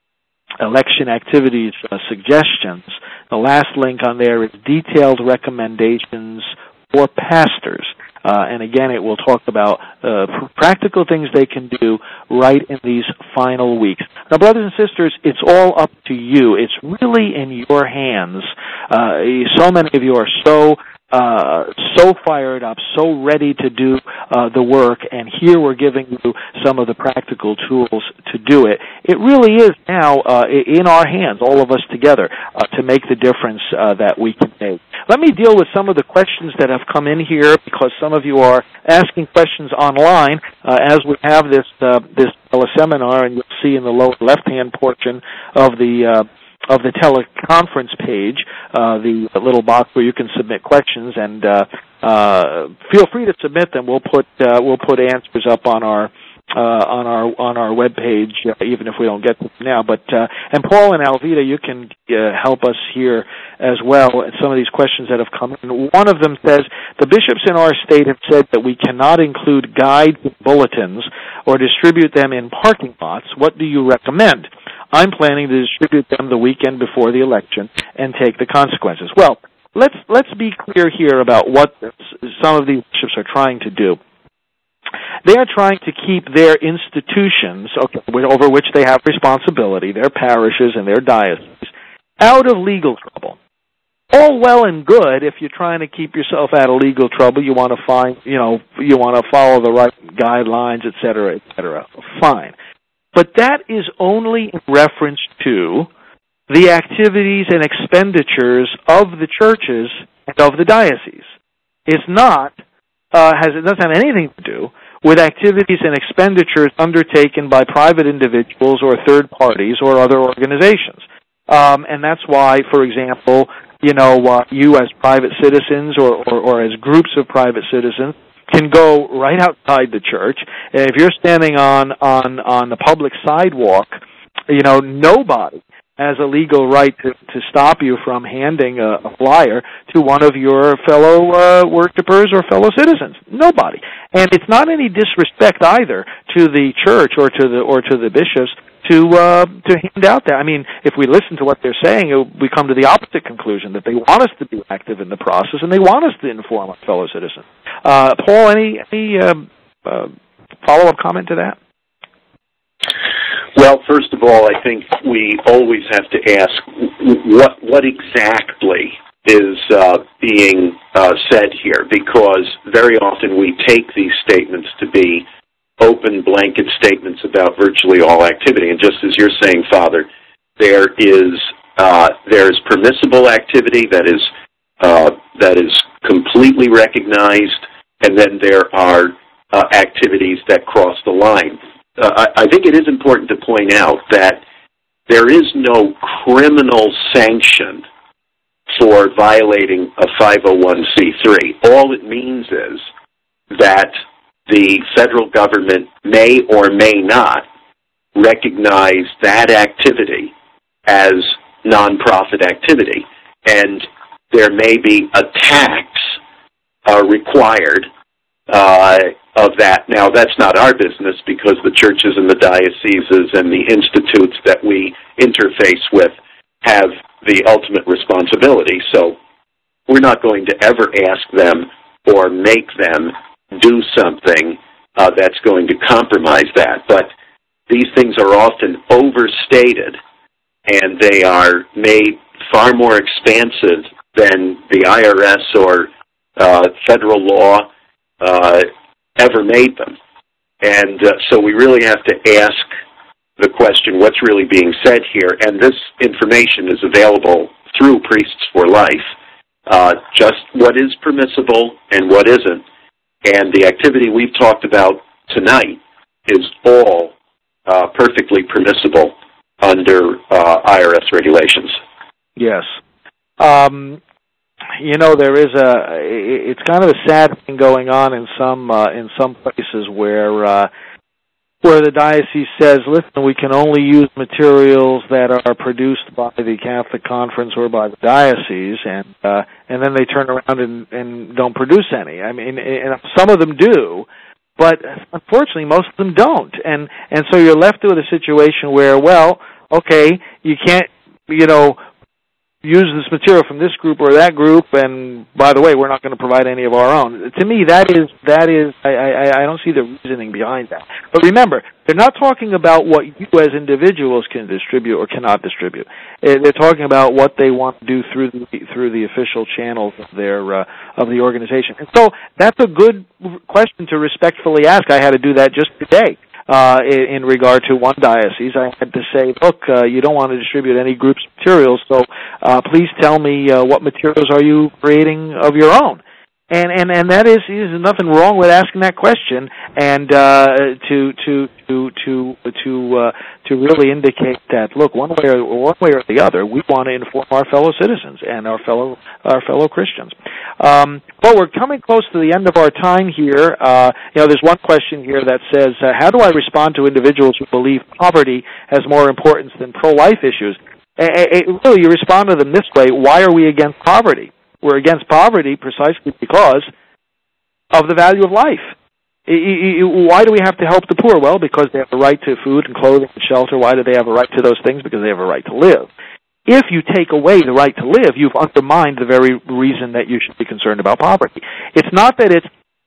election activities uh, suggestions, the last link on there is detailed recommendations for pastors. Uh, and again, it will talk about uh, pr- practical things they can do right in these final weeks. Now, brothers and sisters, it's all up to you. It's really in your hands. Uh, so many of you are so uh, so fired up, so ready to do uh, the work, and here we're giving you some of the practical tools to do it. It really is now uh, in our hands, all of us together, uh, to make the difference uh, that we can make. Let me deal with some of the questions that have come in here, because some of you are asking questions online uh, as we have this uh, this teleseminar, and you'll see in the lower left-hand portion of the uh, of the teleconference page uh, the little box where you can submit questions, and uh, uh, feel free to submit them. We'll put uh, we'll put answers up on our. Uh, on our on our webpage, uh, even if we don't get to them now. But uh, and Paul and Alvita, you can uh, help us here as well at some of these questions that have come in. One of them says, the bishops in our state have said that we cannot include guides and bulletins or distribute them in parking lots. What do you recommend? I'm planning to distribute them the weekend before the election and take the consequences. Well, let's let's be clear here about what some of these bishops are trying to do. They are trying to keep their institutions, okay, over which they have responsibility, their parishes and their dioceses, out of legal trouble. All well and good if you're trying to keep yourself out of legal trouble. You want to find, you know, you want to follow the right guidelines, et cetera, et cetera. Fine. But that is only in reference to the activities and expenditures of the churches and of the diocese. It's not, uh, has, it doesn't have anything to do with activities and expenditures undertaken by private individuals or third parties or other organizations. Um, and that's why, for example, you know, uh, you as private citizens or, or, or as groups of private citizens can go right outside the church. And if you're standing on, on, on the public sidewalk, you know, nobody has a legal right to, to stop you from handing a, a flyer to one of your fellow uh, worshipers or fellow citizens. Nobody. And it's not any disrespect either to the church or to the, or to the bishops to uh, to hand out that. I mean, if we listen to what they're saying, we come to the opposite conclusion, that they want us to be active in the process and they want us to inform our fellow citizens. Uh, Paul, any, any uh, uh, follow-up comment to that? Well, first of all, I think we always have to ask what what exactly is uh, being uh, said here, because very often we take these statements to be open blanket statements about virtually all activity. And just as you're saying, Father, there is uh, there's permissible activity that is uh, that is completely recognized, and then there are uh, activities that cross the line. Uh, I, I think it is important to point out that there is no criminal sanction for violating a five oh one c three. All it means is that the federal government may or may not recognize that activity as nonprofit activity, and there may be a tax uh, required uh, of that. Now, that's not our business, because the churches and the dioceses and the institutes that we interface with have the ultimate responsibility. So we're not going to ever ask them or make them do something uh, that's going to compromise that. But these things are often overstated, and they are made far more expansive than the I R S or uh, federal law uh, ever made them. And uh, so we really have to ask the question, what's really being said here? And this information is available through Priests for Life, uh, just what is permissible and what isn't. And the activity we've talked about tonight is all uh, perfectly permissible under uh, I R S regulations. Yes. Um, you know, there is a, it's kind of a sad thing going on in some, uh, in some places where, uh, where the diocese says, listen, we can only use materials that are produced by the Catholic Conference or by the diocese, and uh, and then they turn around and, and don't produce any. I mean, and some of them do, but unfortunately most of them don't. And, and so you're left with a situation where, well, okay, you can't, you know, use this material from this group or that group, and by the way, we're not going to provide any of our own. To me, that is, that is, I, I, I don't see the reasoning behind that. But remember, they're not talking about what you as individuals can distribute or cannot distribute. They're talking about what they want to do through the, through the official channels of their, uh, of the organization. And so that's a good question to respectfully ask. I had to do that just today. Uh, in, in regard to one diocese, I had to say, look, uh, you don't want to distribute any group's materials, so uh, please tell me uh, what materials are you creating of your own. And and and that is, there's nothing wrong with asking that question, and uh, to to to to to uh, to really indicate that, look, one way or one way or the other, we want to inform our fellow citizens and our fellow our fellow Christians. Um, but we're coming close to the end of our time here. Uh, you know, there's one question here that says, uh, how do I respond to individuals who believe poverty has more importance than pro-life issues? It, it, really, you respond to them this way: why are we against poverty? We're against poverty precisely because of the value of life. Why do we have to help the poor? Well, because they have a right to food and clothing and shelter. Why do they have a right to those things? Because they have a right to live. If you take away the right to live, you've undermined the very reason that you should be concerned about poverty. It's not that it's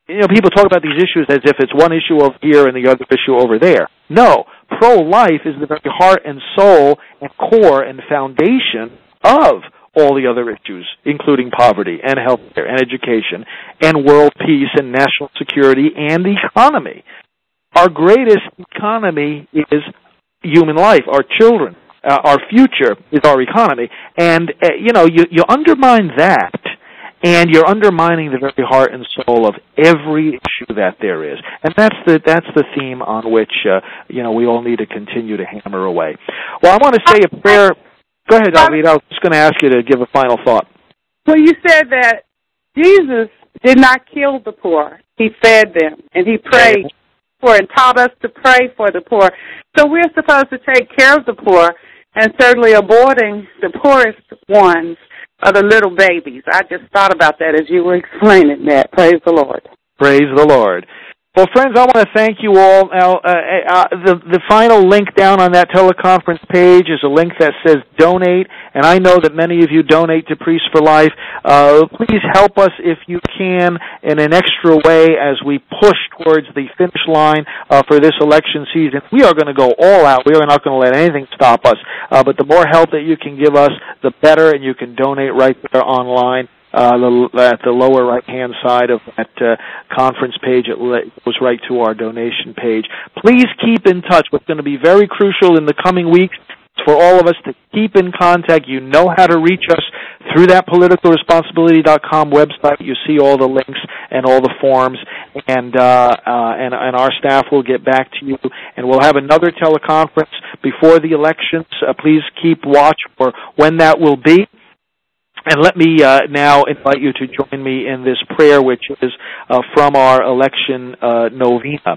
you know, people talk about these issues as if it's one issue over here and the other issue over there. No, pro-life is the very heart and soul and core and foundation of all the other issues, including poverty and health care and education and world peace and national security and the economy. Our greatest economy is human life, our children. Uh, our future is our economy. And, uh, you know, you, you undermine that, and you're undermining the very heart and soul of every issue that there is. And that's the that's the theme on which, uh, you know, we all need to continue to hammer away. Well, I want to say a prayer. Go ahead, Alvita. I was just going to ask you to give a final thought. Well, you said that Jesus did not kill the poor. He fed them, and he prayed for and taught us to pray for the poor. So we're supposed to take care of the poor, and certainly aborting the poorest ones are the little babies. I just thought about that as you were explaining that. Praise the Lord. Praise the Lord. Well, friends, I want to thank you all. Now, uh, uh, the, the final link down on that teleconference page is a link that says donate, and I know that many of you donate to Priests for Life. Uh, please help us if you can in an extra way as we push towards the finish line uh, for this election season. We are going to go all out. We are not going to let anything stop us, uh, but the more help that you can give us, the better, and you can donate right there online. Uh, the, at the lower right-hand side of that uh, conference page, it goes right to our donation page. Please keep in touch. What's going to be very crucial in the coming weeks is for all of us to keep in contact. You know how to reach us through that political responsibility dot com website. You see all the links and all the forms, and, uh, uh, and, and our staff will get back to you. And we'll have another teleconference before the elections. Uh, please keep watch for when that will be. And let me uh, now invite you to join me in this prayer, which is uh, from our election uh, novena.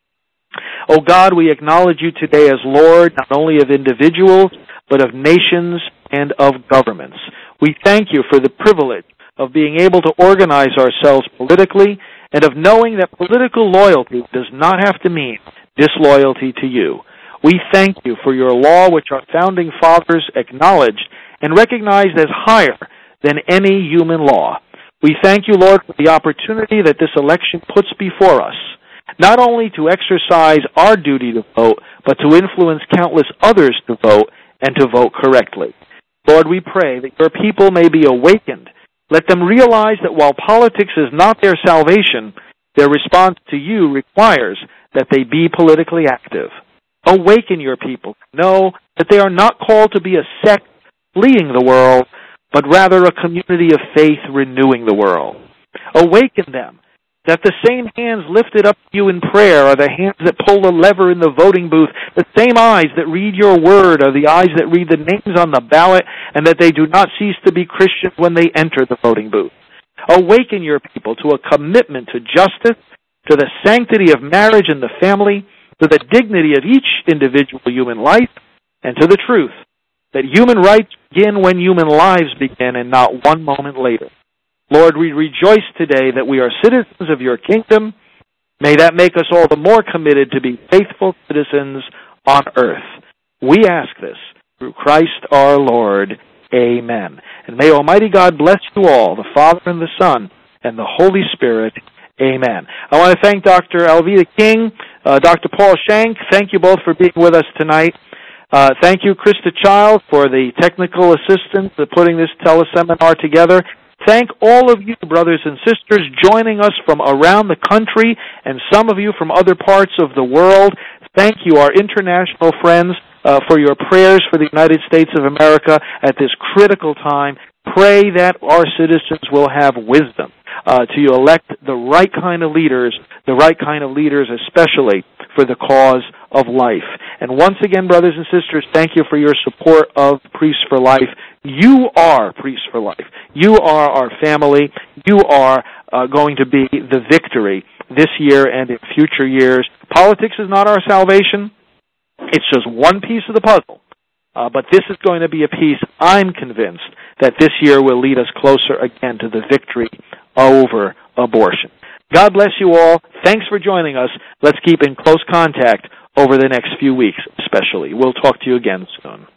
Oh God, we acknowledge you today as Lord, not only of individuals, but of nations and of governments. We thank you for the privilege of being able to organize ourselves politically and of knowing that political loyalty does not have to mean disloyalty to you. We thank you for your law, which our founding fathers acknowledged and recognized as higher than any human law. We thank you, Lord, for the opportunity that this election puts before us, not only to exercise our duty to vote, but to influence countless others to vote and to vote correctly. Lord, we pray that your people may be awakened. Let them realize that while politics is not their salvation, their response to you requires that they be politically active. Awaken your people to know that they are not called to be a sect fleeing the world, but rather a community of faith renewing the world. Awaken them that the same hands lifted up to you in prayer are the hands that pull the lever in the voting booth. The same eyes that read your word are the eyes that read the names on the ballot, and that they do not cease to be Christians when they enter the voting booth. Awaken your people to a commitment to justice, to the sanctity of marriage and the family, to the dignity of each individual human life, and to the truth that human rights begin when human lives begin and not one moment later. Lord, we rejoice today that we are citizens of your kingdom. May that make us all the more committed to be faithful citizens on earth. We ask this through Christ our Lord. Amen. And may Almighty God bless you all, the Father and the Son and the Holy Spirit. Amen. I want to thank Doctor Alvita King, uh, Doctor Paul Shank. Thank you both for being with us tonight. Uh, thank you, Krista Child, for the technical assistance for putting this teleseminar together. Thank all of you, brothers and sisters, joining us from around the country and some of you from other parts of the world. Thank you, our international friends, uh, for your prayers for the United States of America at this critical time. Pray that our citizens will have wisdom uh, to elect the right kind of leaders, the right kind of leaders especially for the cause of life. And once again, brothers and sisters, thank you for your support of Priests for Life. You are Priests for Life. You are our family. You are uh, going to be the victory this year and in future years. Politics is not our salvation. It's just one piece of the puzzle. Uh, but this is going to be a piece, I'm convinced, that this year will lead us closer again to the victory over abortion. God bless you all. Thanks for joining us. Let's keep in close contact over the next few weeks, especially. We'll talk to you again soon.